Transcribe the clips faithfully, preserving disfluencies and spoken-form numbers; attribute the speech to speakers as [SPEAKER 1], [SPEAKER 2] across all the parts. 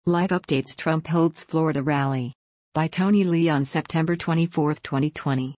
[SPEAKER 1] Live updates: Trump holds Florida rally. By Tony Lee on September twenty-fourth, twenty twenty.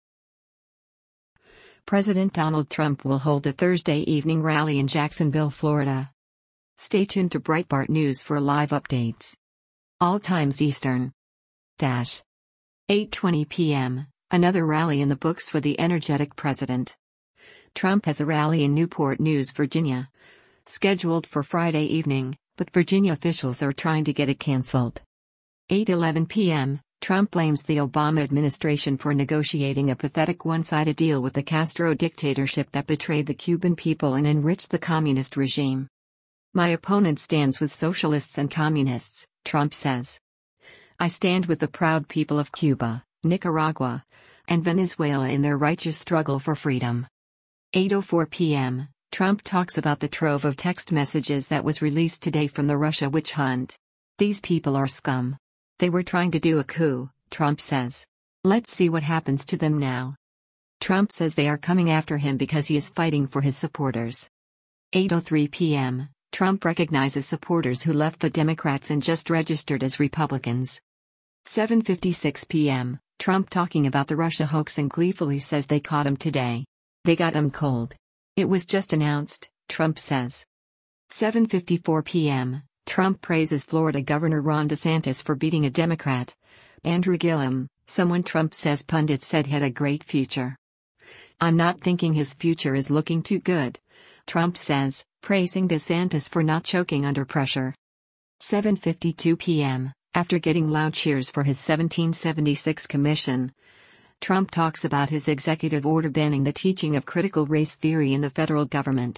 [SPEAKER 1] President Donald Trump will hold a Thursday evening rally in Jacksonville, Florida. Stay tuned to Breitbart News for live updates. All times Eastern. Dash. eight twenty p m Another rally in the books for the energetic president. Trump has a rally in Newport News, Virginia, scheduled for Friday evening, but Virginia officials are trying to get it canceled. eight eleven p m Trump blames the Obama administration for negotiating a pathetic one-sided deal with the Castro dictatorship that betrayed the Cuban people and enriched the communist regime. My opponent stands with socialists and communists, Trump says. I stand with the proud people of Cuba, Nicaragua, and Venezuela in their righteous struggle for freedom. eight oh four p m Trump talks about the trove of text messages that was released today from the Russia witch hunt. These people are scum. They were trying to do a coup, Trump says. Let's see what happens to them now. Trump says they are coming after him because he is fighting for his supporters. eight oh three p m Trump recognizes supporters who left the Democrats and just registered as Republicans. seven fifty-six p m Trump talking about the Russia hoax and gleefully says they caught him today. They got him cold. It was just announced, Trump says. seven fifty-four p m Trump praises Florida Governor Ron DeSantis for beating a Democrat, Andrew Gillum, someone Trump says pundits said had a great future. I'm not thinking his future is looking too good, Trump says, praising DeSantis for not choking under pressure. seven fifty-two p m After getting loud cheers for his seventeen seventy-six commission, Trump talks about his executive order banning the teaching of critical race theory in the federal government.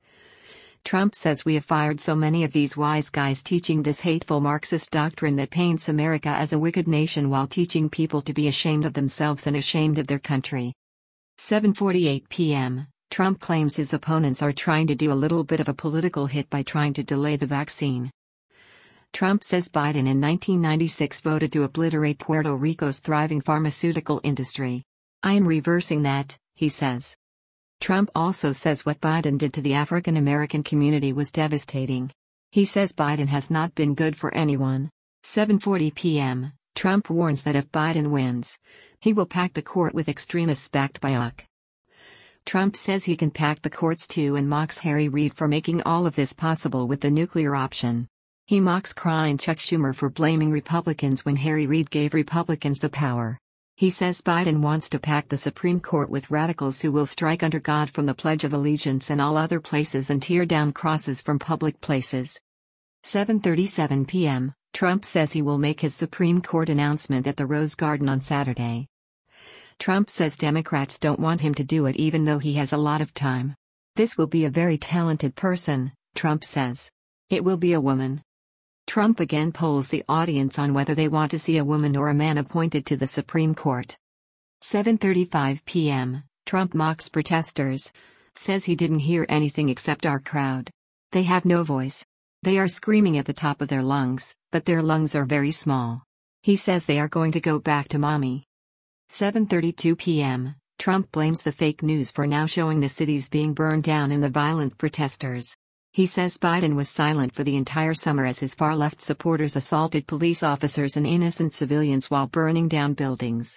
[SPEAKER 1] Trump says we have fired so many of these wise guys teaching this hateful Marxist doctrine that paints America as a wicked nation while teaching people to be ashamed of themselves and ashamed of their country. seven forty-eight p m Trump claims his opponents are trying to do a little bit of a political hit by trying to delay the vaccine. Trump says Biden in nineteen ninety-six voted to obliterate Puerto Rico's thriving pharmaceutical industry. I am reversing that, he says. Trump also says what Biden did to the African American community was devastating. He says Biden has not been good for anyone. seven forty p m Trump warns that if Biden wins, he will pack the court with extremists backed by U K. Trump says he can pack the courts too and mocks Harry Reid for making all of this possible with the nuclear option. He mocks crying Chuck Schumer for blaming Republicans when Harry Reid gave Republicans the power. He says Biden wants to pack the Supreme Court with radicals who will strike under God from the Pledge of Allegiance and all other places and tear down crosses from public places. seven thirty-seven p m Trump says he will make his Supreme Court announcement at the Rose Garden on Saturday. Trump says Democrats don't want him to do it even though he has a lot of time. This will be a very talented person, Trump says. It will be a woman. Trump again polls the audience on whether they want to see a woman or a man appointed to the Supreme Court. seven thirty-five p m Trump mocks protesters, says he didn't hear anything except our crowd. They have no voice. They are screaming at the top of their lungs, but their lungs are very small. He says they are going to go back to mommy. seven thirty-two p m Trump blames the fake news for now showing the cities being burned down and the violent protesters. He says Biden was silent for the entire summer as his far-left supporters assaulted police officers and innocent civilians while burning down buildings.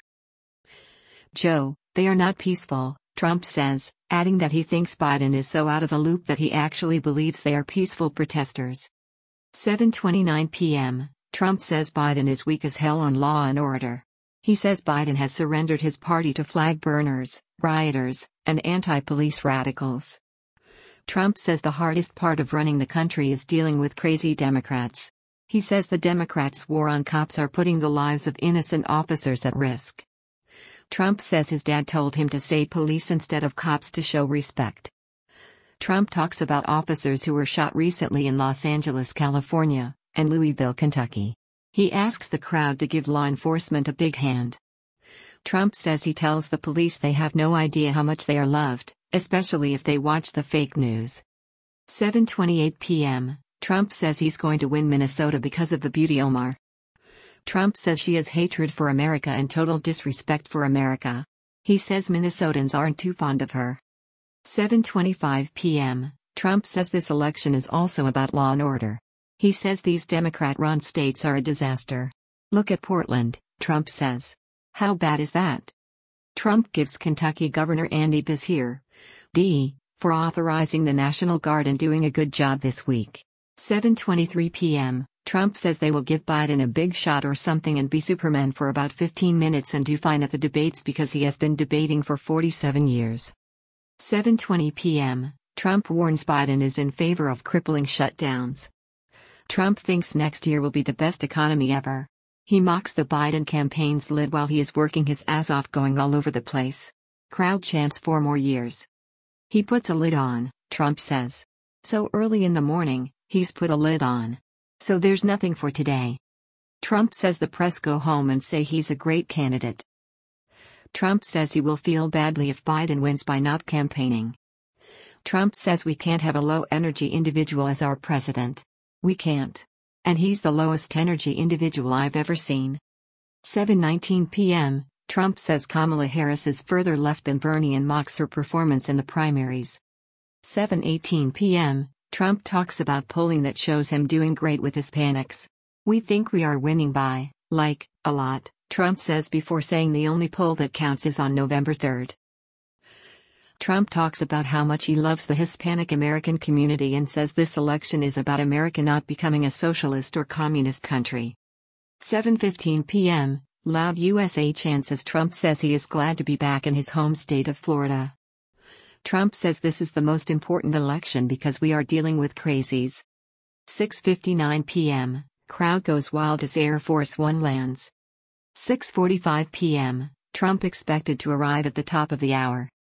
[SPEAKER 1] Joe, they are not peaceful, Trump says, adding that he thinks Biden is so out of the loop that he actually believes they are peaceful protesters. seven twenty-nine p m Trump says Biden is weak as hell on law and order. He says Biden has surrendered his party to flag burners, rioters, and anti-police radicals. Trump says the hardest part of running the country is dealing with crazy Democrats. He says the Democrats' war on cops are putting the lives of innocent officers at risk. Trump says his dad told him to say police instead of cops to show respect. Trump talks about officers who were shot recently in Los Angeles, California, and Louisville, Kentucky. He asks the crowd to give law enforcement a big hand. Trump says he tells the police they have no idea how much they are loved, especially if they watch the fake news. seven twenty-eight p m Trump says he's going to win Minnesota because of the beauty Omar. Trump says she has hatred for America and total disrespect for America. He says Minnesotans aren't too fond of her. seven twenty-five p m Trump says this election is also about law and order. He says these Democrat-run states are a disaster. Look at Portland, Trump says. How bad is that? Trump gives Kentucky Governor Andy Beshear, D, for authorizing the National Guard and doing a good job this week. seven twenty-three p m, Trump says they will give Biden a big shot or something and be Superman for about fifteen minutes and do fine at the debates because he has been debating for forty-seven years. seven twenty p m, Trump warns Biden is in favor of crippling shutdowns. Trump thinks next year will be the best economy ever. He mocks the Biden campaign's lid while he is working his ass off going all over the place. Crowd chants four more years. He puts a lid on, Trump says. So early in the morning, he's put a lid on. So there's nothing for today. Trump says the press go home and say he's a great candidate. Trump says he will feel badly if Biden wins by not campaigning. Trump says we can't have a low-energy individual as our president. We can't. And he's the lowest energy individual I've ever seen. seven nineteen p m, Trump says Kamala Harris is further left than Bernie and mocks her performance in the primaries. seven eighteen p m, Trump talks about polling that shows him doing great with Hispanics. We think we are winning by, like, a lot, Trump says before saying the only poll that counts is on November third. Trump talks about how much he loves the Hispanic American community and says this election is about America not becoming a socialist or communist country. seven fifteen p m, loud U S A chants as Trump says he is glad to be back in his home state of Florida. Trump says this is the most important election because we are dealing with crazies. six fifty-nine p m, crowd goes wild as Air Force One lands. six forty-five p m, Trump expected to arrive at the top of the hour.